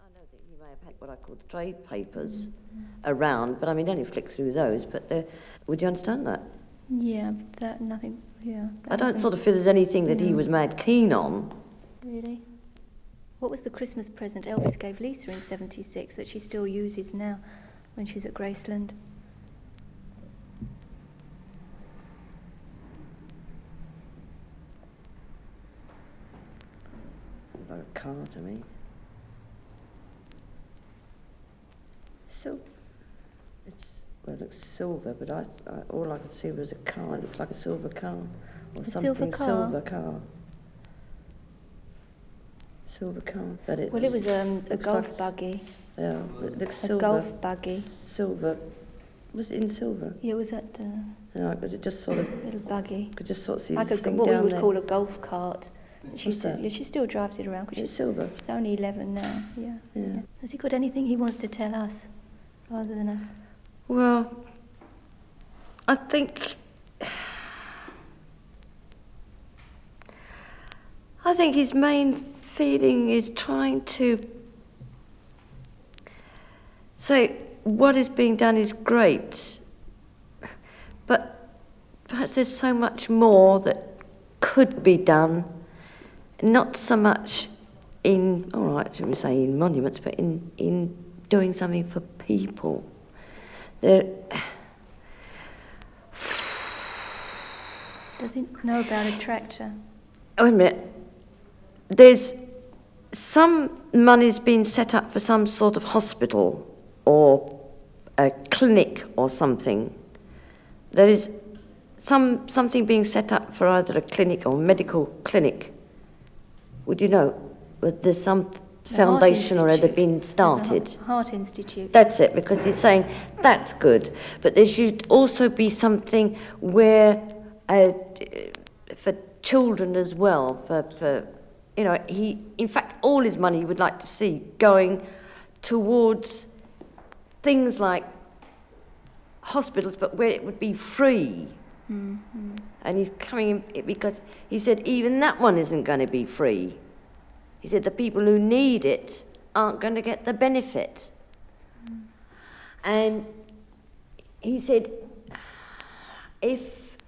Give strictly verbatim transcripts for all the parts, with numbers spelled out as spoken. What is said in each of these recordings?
know that he may have had what I call the trade papers around, but I mean, only flick through those. But the, would you understand that? Yeah, that nothing. Yeah. That I don't wasn't- sort of feel there's anything that he No. was mad keen on. Really? What was the Christmas present Elvis gave Lisa in seventy-six that she still uses now when she's at Graceland? Like a car to me. So, it's, well, it looks silver, but I, I, all I could see was a car. It looks like a silver car. Or A something silver car? silver car. Silver car, but it Well, it was um, a looks golf like- buggy. Yeah, it looks A silver. golf buggy. Silver. Was it in silver? Yeah, it was that uh, No, was it just sort of, little buggy. could just sort of see Like a, this thing what we down would there. call a golf cart. She What's still, that? yeah, she still drives it around because It's she's, silver. she's only eleven now. Yeah. Yeah. Yeah. Has he got anything he wants to tell us, rather than us? Well, I think I think his main feeling is trying to say what is being done is great, but perhaps there's so much more that could be done, not so much in, all right, shall we say in monuments, but in, in doing something for people. There, Does he know about a tractor? wait a minute. There's some money's been set up for some sort of hospital or a clinic or something. There is some something being set up for either a clinic or medical clinic. Would you know? But there's some The foundation Heart or other Institute. been There's a started. Heart- Heart Institute. That's it, because he's saying that's good, but there should also be something where, uh, for children as well, for, for, you know, he, in fact, all his money he would like to see going towards things like hospitals, but where it would be free. Mm-hmm. And he's coming in because he said even that one isn't going to be free. He said the people who need it aren't going to get the benefit. Mm. And he said, if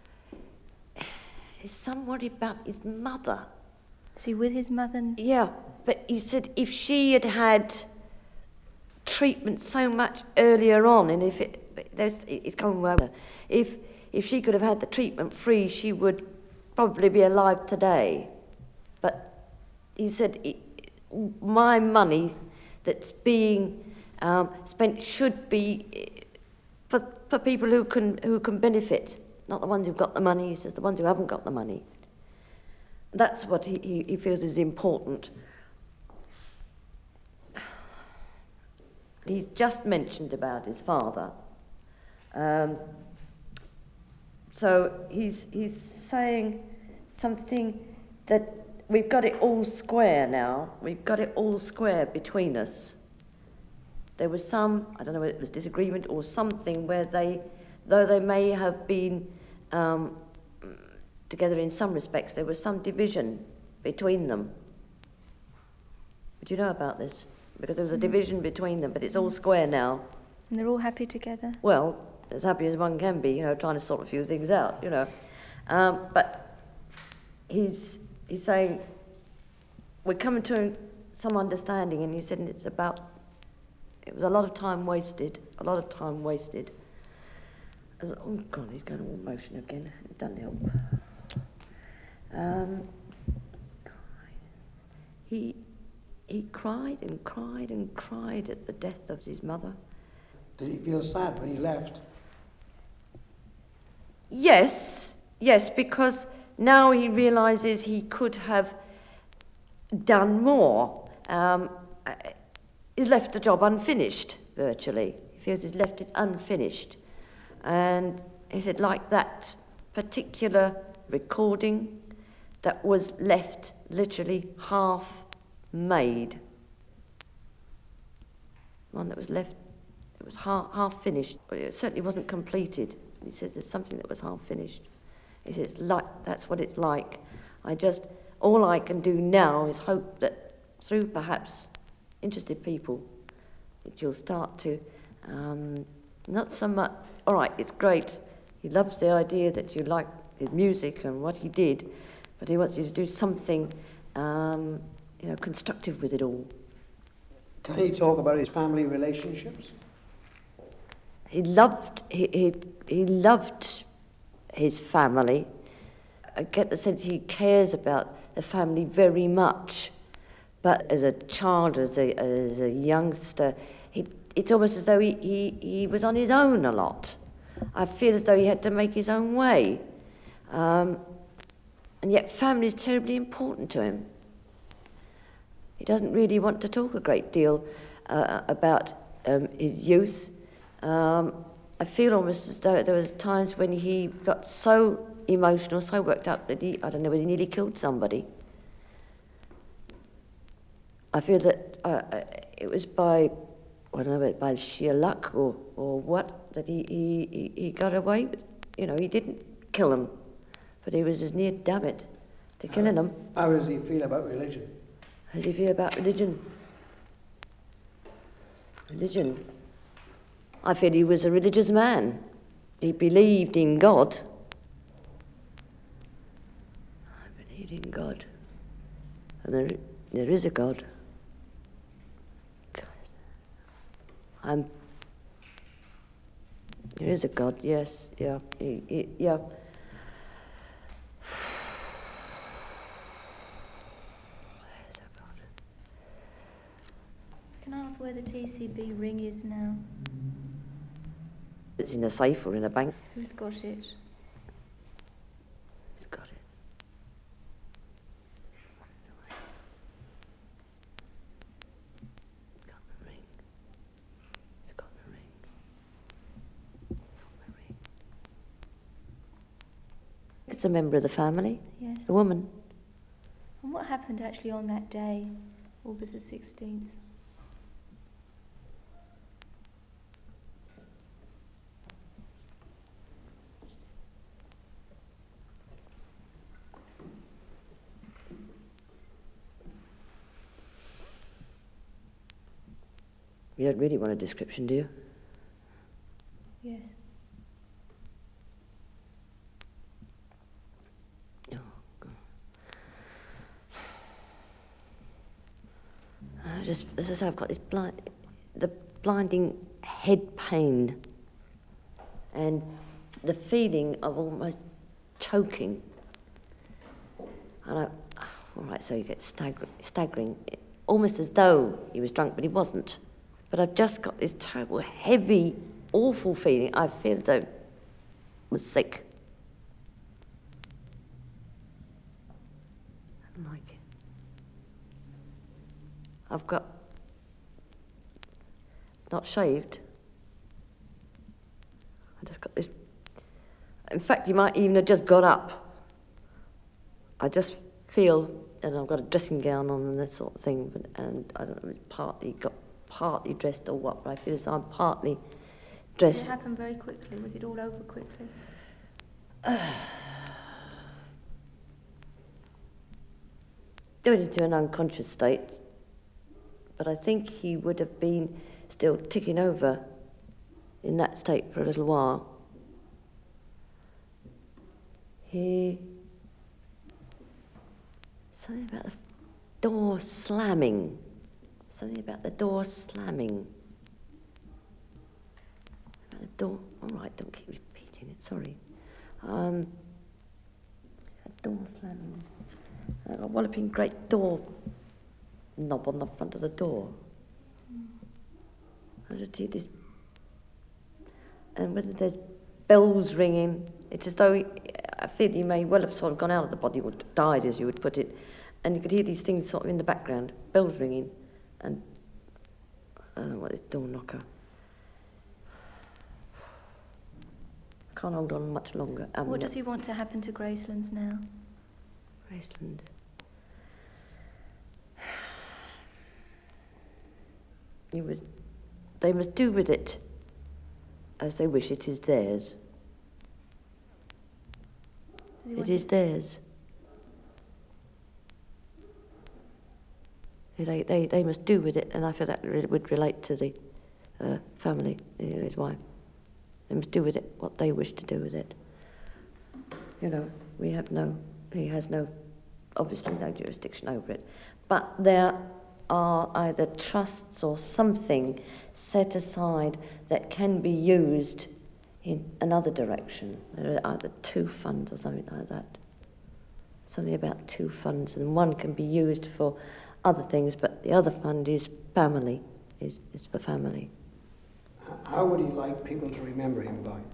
it's somewhat about his mother. Is he with his mother? n- Yeah, but he said if she had had treatment so much earlier on, and if it, there's, it's going well, if if she could have had the treatment free, she would probably be alive today. But he said, it, my money that's being um, spent should be for for people who can who can benefit, not the ones who've got the money. He says the ones who haven't got the money. That's what he, he, he feels is important. He's just mentioned about his father. Um, so he's he's saying something that we've got it all square now. We've got it all square between us. There was some, I don't know whether it was disagreement or something, where they, though they may have been um, together in some respects, there was some division between them. Would you know about this? Because there was a division between them, but it's all square now. And they're all happy together? Well, as happy as one can be, you know, trying to sort a few things out, you know. Um, but he's he's saying we're coming to some understanding, and he said it's about, it was a lot of time wasted, a lot of time wasted. I thought, oh God, he's going all motion again. It doesn't help. Um, he he cried and cried and cried at the death of his mother. Did he feel sad when he left? Yes, yes, because now he realises he could have done more. Um, uh, he's left the job unfinished, virtually. He feels he's left it unfinished. And he said, like that particular recording that was left literally half made. One that was left, it was half, half finished, but it certainly wasn't completed. He says there's something that was half finished. He says, like, that's what it's like. I just, all I can do now is hope that through perhaps interested people that you'll start to, um, not so much, all right, it's great, he loves the idea that you like his music and what he did, but he wants you to do something, um, you know, constructive with it all. Can he talk about his family relationships? He loved, he, he, he loved his family. I get the sense he cares about the family very much. But as a child, as a, as a youngster, he, it's almost as though he, he, he was on his own a lot. I feel as though he had to make his own way. Um, and yet family is terribly important to him. He doesn't really want to talk a great deal uh, about um, his youth. Um, I feel almost as though there was times when he got so emotional, so worked up that he, I don't know, whether he nearly killed somebody. I feel that uh, it was by, I don't know, by sheer luck or, or what, that he, he, he got away with. You know, he didn't kill him, but he was as near, damn it, to killing him. How does he feel about religion? How does he feel about religion? Religion. I feel he was a religious man. He believed in God. I believed in God. And there, there is a God. I'm, there is a God, yes, yeah, he, he, yeah. There's a God. Can I ask where the T C B ring is now? It's in a safe or in a bank. Who's got it? He's got it. Got the ring. He's got the ring. Got the ring. It's a member of the family. Yes. The woman. And what happened actually on that day, August the sixteenth? You don't really want a description, do you? Yes. Oh, God. I just, as I say, I've got this blind, the blinding head pain and the feeling of almost choking. And I, all right, so you get stagger, staggering, almost as though he was drunk, but he wasn't. But I've just got this terrible, heavy, awful feeling. I feel as though I was sick. I don't like it. I've got not shaved. I just got this. In fact, you might even have just got up. I just feel, and I've got a dressing gown on and that sort of thing, but, and I don't know, it's partly got partly dressed or what, but I feel as though I'm partly dressed. Did it happen very quickly? Was it all over quickly? Went into an unconscious state, but I think he would have been still ticking over in that state for a little while. He... Something about the door slamming. Something about the door slamming. About the door... All right, don't keep repeating it, sorry. Um, a door slamming. A walloping great door knob on the front of the door. Mm. I just hear this... And whether there's bells ringing, it's as though he, I feel he may well have sort of gone out of the body, or died, as you would put it, and you could hear these things sort of in the background, bells ringing, and I don't know what, this door knocker. I can't hold on much longer. Um, what does he want to happen to Gracelands now? Graceland. He was, they must do with it as they wish. It is theirs. It is theirs. They, they, they must do with it, and I feel that re- would relate to the uh, family, you know, his wife. They must do with it what they wish to do with it. You know, we have no, he has no, obviously no jurisdiction over it. But there are either trusts or something set aside that can be used in another direction. There are either two funds or something like that. Something about two funds, and one can be used for other things, but the other fund is family, is, is for family. How would he like people to remember him by?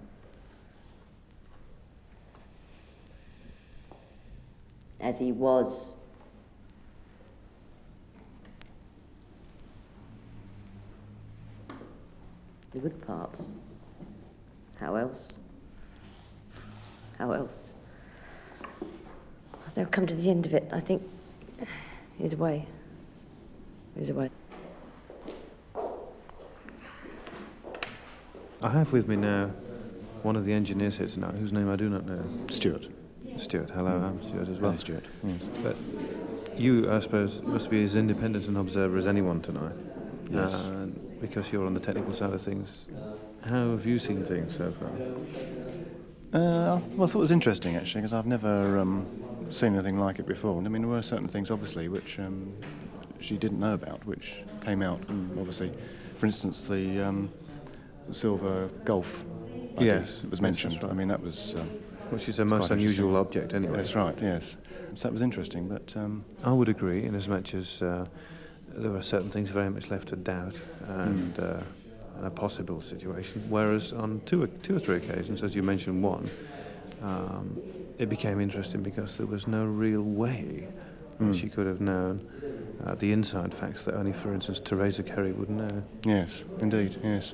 As he was. The good parts. How else? How else? They'll come to the end of it, I think. He's away. He's away. I have with me now one of the engineers here tonight, whose name I do not know. Stuart. Stuart. Hello, I'm Stuart as well. Hi, Stuart. Yes. But you, I suppose, must be as independent an observer as anyone tonight. Yes. Uh, because you're on the technical side of things. How have you seen things so far? Uh, well, I thought it was interesting, actually, because I've never um, seen anything like it before. I mean, there were certain things, obviously, which um, she didn't know about, which came out, and obviously, for instance, the um, silver Golf. I Yes, think it was mentioned. right. I mean, that was... Um, Which is a most quite unusual interesting. object anyway. That's right, yes. So that was interesting, but... Um, I would agree, in as much as uh, there were certain things very much left to doubt and, Mm. uh, and a possible situation, whereas on two or, two or three occasions, as you mentioned one, um, it became interesting because there was no real way Mm. that she could have known uh, the inside facts that only, for instance, Teresa Kerry would know. yes, indeed, yes.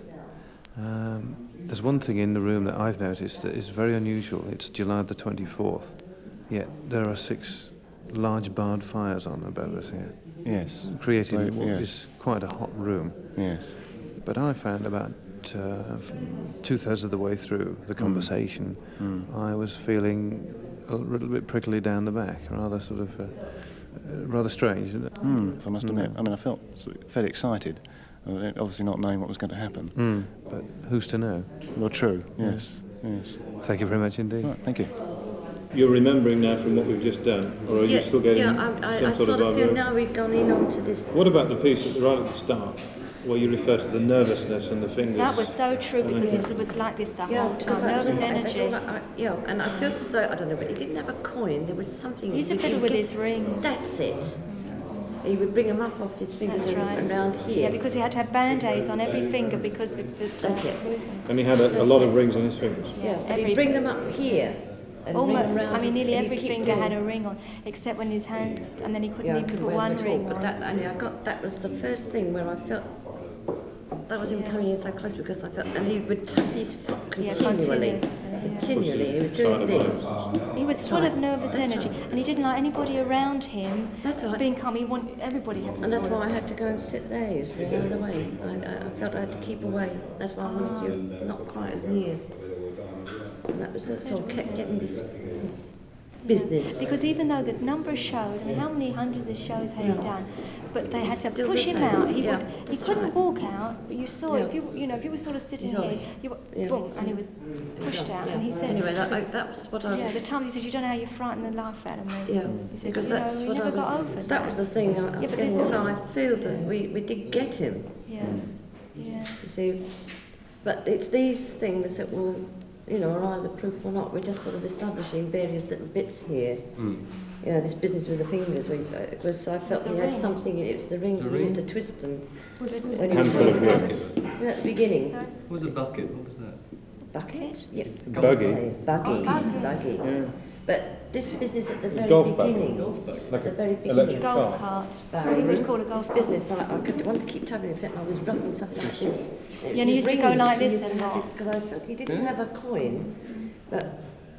Um, there's one thing in the room that I've noticed that is very unusual. It's July the twenty-fourth, yet there are six large barred fires on above us here, Yes. creating Right, what yes. is quite a hot room. Yes. But I found about uh, two-thirds of the way through the conversation, Mm. I was feeling a little bit prickly down the back, rather sort of uh, uh, rather strange. Isn't it? Mm, if I must admit. Mm. I mean, I felt sort of fairly excited, uh, obviously not knowing what was going to happen. Mm. But who's to know? Well, true, yes, yes. Thank you very much indeed. Right, thank you. You're remembering now from what we've just done, or are you still getting yeah, I, I, some I sort, sort of of feel idea? now we've gone in onto this. What about the piece at the, right at the start, where you refer to the nervousness and the fingers? That was so true because it was like this the whole because time. I- Nervous I- I- energy. I- I- yeah, and I felt as though, I don't know, but he didn't have a coin, there was something... He used to you fiddle could with get- his rings. That's it. He would bring them up off his fingers That's and right. around here. Yeah, because he had to have band-aids on every finger because of the... That's it. And he had a, a lot of rings on his fingers. Yeah, but every- he'd bring them up here. And ring Almost, them round I mean, his- nearly and he'd every keep finger doing- had a ring on, except when his hands, and then he couldn't Yeah, I even couldn't put wear one them at all, ring but on. that, I mean, I got, that was the first thing where I felt, that was him Yeah. coming in so close because I felt, and he would tap his foot Yeah, continually. continuously, yeah. Continually, he was doing this. He was full of nervous That's energy, right. and he didn't like anybody around him That's right. being calm. He wanted everybody had to. And that's sort of- why I had to go and sit there, you see, out of the way. I, I I felt I had to keep away. That's why I wanted you not quite as near. And that was the sort of kept getting this business. Because even though the number of shows, I mean, how many hundreds of shows had he done? But they had to Still push the him same. out. He Yeah, would, he that's couldn't right. walk out. But you saw, Yeah. if you, you know, if you were sort of sitting He's on. here, you were, Yeah. boom, and he was pushed out. And he said, Anyway, that, I, that was what I yeah, was... the time he said, you don't know how you frightened the life out of me. Yeah, He said, because you know, that's we what I never was... got over that that. was the thing. I, Yeah, but again, this so is- I feel that we, we did get him, Yeah, yeah. you see. But it's these things that will, you know, are either proof or not. We're just sort of establishing various little bits here. Mm. You know, this business with the fingers, we, uh, it was, I felt the he had ring. something, it was the rings, he used to twist them. Was it- was When it- he was Handful of doing rings. this, at the beginning. What was a bucket? What was that? Bucket? Yeah. Buggy. Say Buggy, Oh, buggy. buggy. Yeah. But this business at the very golf buggy. beginning, Golf buggy. Like at the a very beginning. electric Golf car. cart. Barry, What would you call a golf this cart? business, like, I could want to keep tapping it, and I was rubbing something like this. Yeah, and he used to go like this a lot. Because I felt he didn't have a coin, but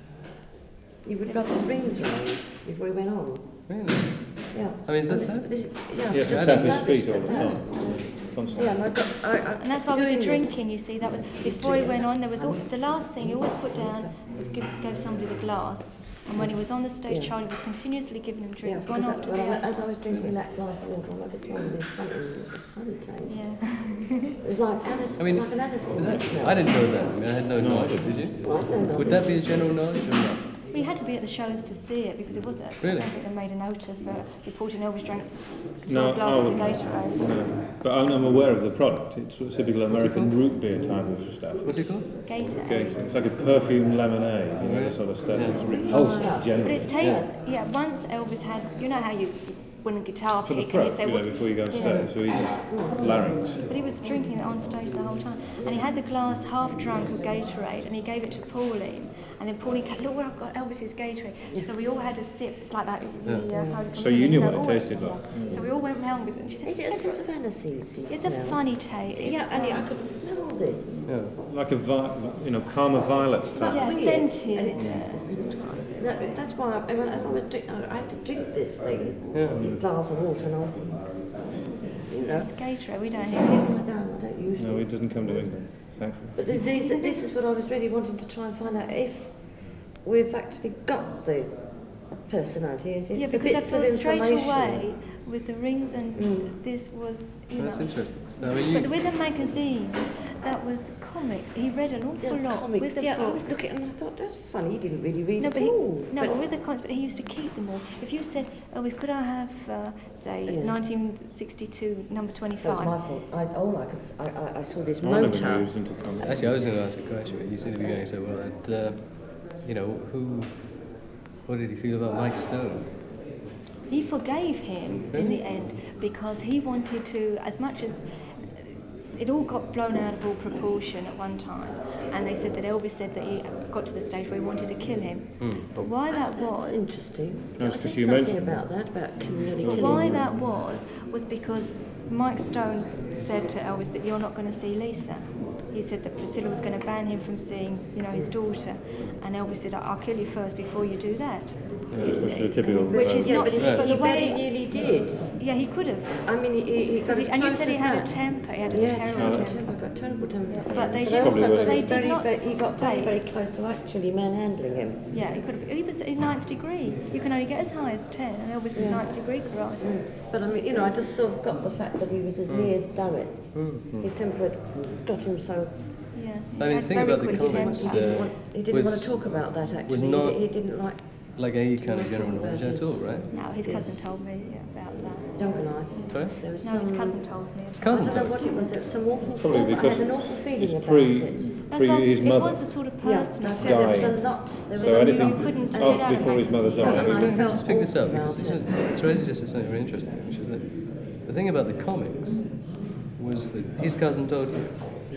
he would rub his rings around before he went on. Really? Yeah. I mean, is that And so? this- this- Yeah, He has to just tap his established feet all at the that. time. Constantly. Yeah, and I got, I, I And that's kept why with the doing this. drinking, you see, that was before he went on. There was all, the last thing he always put down was give, gave somebody the glass, And when he was on the stage, Yeah. Charlie was continuously giving him Yeah, drinks, one because after that, the well, I- other. as I was drinking that glass of water, I'm like, it's one of these funny, funny taste. Yeah. It was like Alice, I mean, like an Alice is that, smell. I didn't know that. I mean, I had no knowledge. Did you? Well, I don't know. Would that be as general knowledge or not? Well, you had to be at the shows to see it because it was a, Really? I think they made a note of uh, reporting Elvis drank No, twelve glasses oh, of Gatorade. No, but I'm, I'm aware of the product. It's sort of typical American root beer type of stuff. What's it called? Gatorade. Okay, it's like a perfumed lemonade, you know, that sort of stuff. It's repulsive But generally. it's taste, yeah. Once Elvis had, you know how you, when a guitar For the pick and you throat, say, you know, what, before you go on yeah. stage, so he's just larynx. But he was drinking it on stage the whole time. And he had the glass half drunk of Gatorade and he gave it to Pauline. And then Pauline came, look what I've got, Elvis's Gatorade. So we all had a sip. It's like that. Yeah. The, uh, Holy So you knew Communion. what No, it all- tasted like. yeah. So we all went round with it. And she said, Is it a sort of aniseed it's smell? a funny taste. It's, Yeah, and um, I could smell this. Yeah, like a, vi- you know, Karma Violet type. Yeah, Weird. scented, And it yeah. tasted that, that's why I, when- as I was drinking, I had to drink this thing, Yeah. this glass of water, and I was thinking, you know, It's Gatorade. We don't I have it. don't, I don't usually. No, it doesn't come to England, thankfully. But th- these, this is what I was really wanting to try and find out, if we've actually got the personality, is it Yeah, the because I bits of thought straight information? away with the rings and Mm. this was, you That's know. interesting. So, I mean, you, But with the magazines, that was comics. He read an awful Yeah, lot comics. with the Yeah, I was books. looking and I thought, that's funny, he didn't really read No, at but he, all. no, but with the comics, but he used to keep them all. If you said, Elvis, could I have, uh, say, Yeah. nineteen sixty-two, number That was my twenty-five? fault. I, all I could, s- I, I, I saw this I never motor. used into comics. actually, I was going to ask a question, but you seem to be going so well. And, uh, you know, who, what did he feel about Mike Stone? He forgave him in the end because he wanted to, as much as it all got blown out of all proportion at one time, and they said that Elvis said that he got to the stage where he wanted to kill him. But why that That's was, interesting. No, I it's 'cause think you something mentioned about that, about nearly well, killing why him. that was, was because Mike Stone said to Elvis that you're not going to see Lisa. He said that Priscilla was going to ban him from seeing, you know, his daughter, and Elvis said, "I'll kill you first before you do that." You Which is see. the typical. Which is Yeah, not, but he, but he the very way, nearly did. yeah, he could have. I mean, he, he got 'Cause as he- and you close said he as had that. a temper. He had a Yeah, terrible terrible temper. temper. Got terrible temper. But they But did, Probably also was. got they did very, not very, he got very, stay. very close to actually manhandling him. Yeah, he could have. He was in ninth degree. You can only get as high as ten, and Elvis was Yeah. ninth degree karate. But I mean, you know, I just sort of got the fact that he was as near done it. Mm. His temper had got him so. Yeah. I mean, he the had thing very about the quick comics, He temper. didn't, Uh, want, he didn't was- want to talk about that actually. was He not- di- he, didn't like Like any kind of Talk general about knowledge at his- all, right? No, his cousin Yes. told me about that. Young and I. Sorry? There was No, some, his cousin told me. His I cousin don't know told what it was. There was some awful. Probably awful I because had an awful feeling it's about pre, it. That's pre why his it mother. was a sort of Yeah, personal. I felt there was a Dying. lot. There was So a anything lot. couldn't and get then- out of before his mother magazine. died. Yeah, Let me I felt just pick this up awful because about it's, it. it's related just to something very interesting, which is that the thing about the comics was that his cousin told you.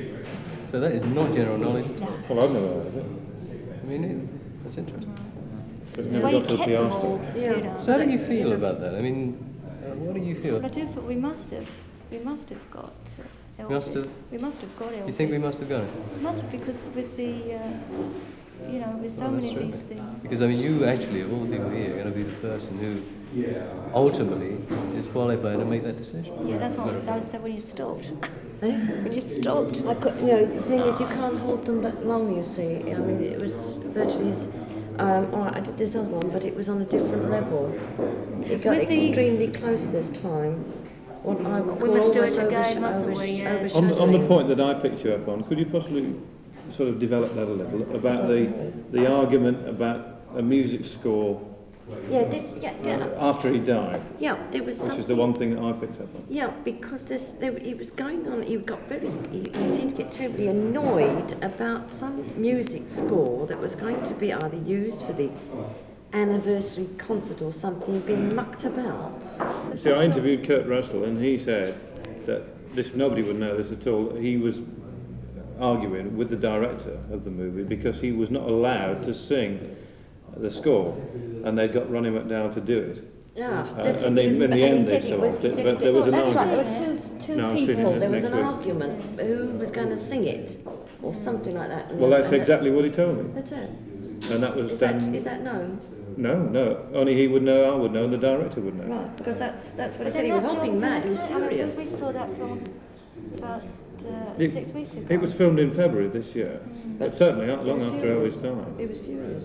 So that is not general knowledge. Well, I've never heard of it. I mean, it, that's interesting. But it The never way he got to the kept P R them all, stuff. you Yeah. know. So how do you feel about that? I mean, uh, what do you feel? But I do feel we must have, we must have got Elvis. Must have? We must have got Elvis. You think we must have got it? We must have, because with the, uh, you know, with so Well, that's many of these terrific. things. Because I mean, you actually, of all the people here, are going to be the person who ultimately is qualified to make that decision. Yeah, that's what was so sad when you stopped. Eh? When you stopped. I could, you know, the thing is, you can't hold them that long, you see. I mean, it was virtually his. Um, all right, I did this other one, but it was on a different level. It got With the- extremely close this time. What I would We call must do almost it again, oversh- mustn't we? oversh- Yes. On the, on the overshadowing. point that I picked you up on, could you possibly sort of develop that a little about the the argument about a music score Yeah, this, yeah, yeah, after he died, yeah. There was which something. is the one thing that I picked up on. Yeah, because this, there, he was going on. He got very. He, he seemed to get terribly annoyed about some music score that was going to be either used for the anniversary concert or something being mucked about. See, I interviewed Kurt Russell, and he said that this nobody would know this at all. He was arguing with the director of the movie because he was not allowed to sing the score, and they got Ronnie McDowell to do it. Yeah, Uh, that's- and they- he was- in the he end said they he was- solved he it, said but he there was was- an That's right. There were argument. two, two No, I've seen it people. There was next an week. argument who was going to sing it or something like that. and Well, then- that's and exactly what he told me, That's it. and that was Is that, done. is that known? No, no, only he would know, I would know, and the director would know. Right, because that's that's what he Was said. it He was not hopping yours? mad. He was I remember furious. We saw that film about uh, It- six weeks ago. It was filmed in February this year, but certainly not long He was after furious. Elvis died. He was furious.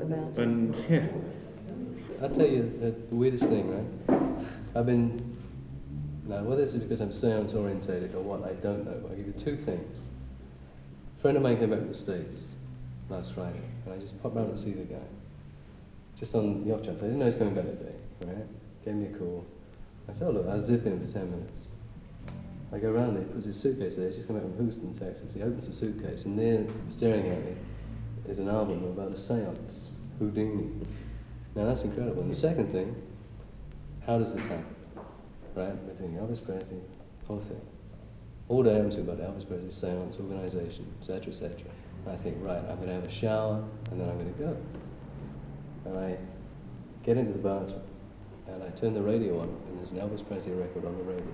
about it. And yeah, I'll tell you the weirdest thing, right? I've been, now whether this is because I'm seance orientated or what, I don't know, but I'll give you two things. A friend of mine came back from the States last Friday, and I just popped round to see the guy. Just on the off chance, I didn't know he was coming back that day, right? Gave me a call. I said, oh look, I'll zip in for ten minutes. I go round there, he puts his suitcase there, he's just come back from Houston, Texas. He opens the suitcase, and there, staring at me, is an album about a seance, Houdini. Now that's incredible. And the second thing, how does this happen? Right? We're doing Elvis Presley, whole thing. All day I'm talking about Elvis Presley, seance, organisation, et cetera, et cetera. And I think, right, I'm going to have a shower, and then I'm going to go. And I get into the bathroom, and I turn the radio on, and there's an Elvis Presley record on the radio.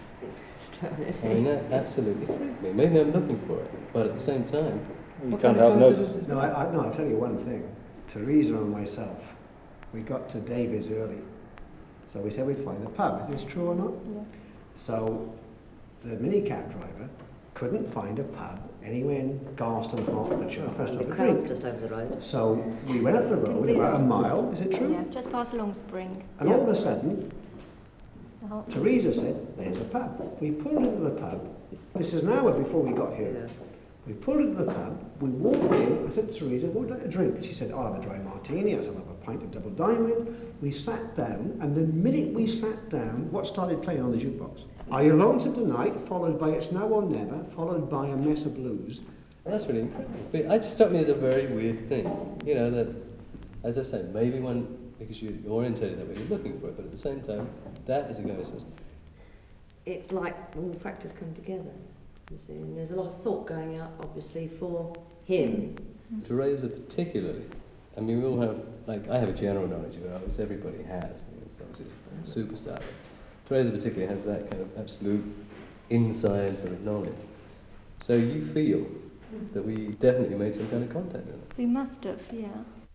I mean, that absolutely freaked me. Maybe I'm looking for it, but at the same time, you what can't kind of help coincidence notice. is No, that? I, I, no, I'll tell you one thing. Teresa and myself, we got to David's early. So we said we'd find the pub. Is this true or not? Yeah. So the minicab driver couldn't find a pub anywhere in Garston, Hertfordshire for us to The have a crowd's drink. just over the road. So we went up the road about a mile, is it true? Yeah, just past Long Spring. And all of a sudden, Uh-huh. Teresa said, there's a pub. We pulled into the pub. This is an hour before we got here. Yeah. We pulled into the pub, we walked in, I said to Teresa, what would you like a drink? She said, I'll have a dry martini, I said, I'll have a pint of double diamond. We sat down, and the minute we sat down, what started playing on the jukebox? Are You Lonesome Tonight, followed by It's Now or Never, followed by A Mess of Blues. Well, that's really incredible. But it just struck me as a very weird thing. You know, that, as I said, maybe when, because you're orientated that way, you're looking for it, but at the same time, that is a guy who says, It's like all the factors come together. You see, and there's a lot of thought going out, obviously, for him. Teresa particularly, I mean, we all have, like, I have a general knowledge of Elvis, everybody has, you know, so obviously he's a superstar. Teresa particularly has that kind of absolute inside sort of knowledge. So you feel that we definitely made some kind of contact with it. We must have, yeah.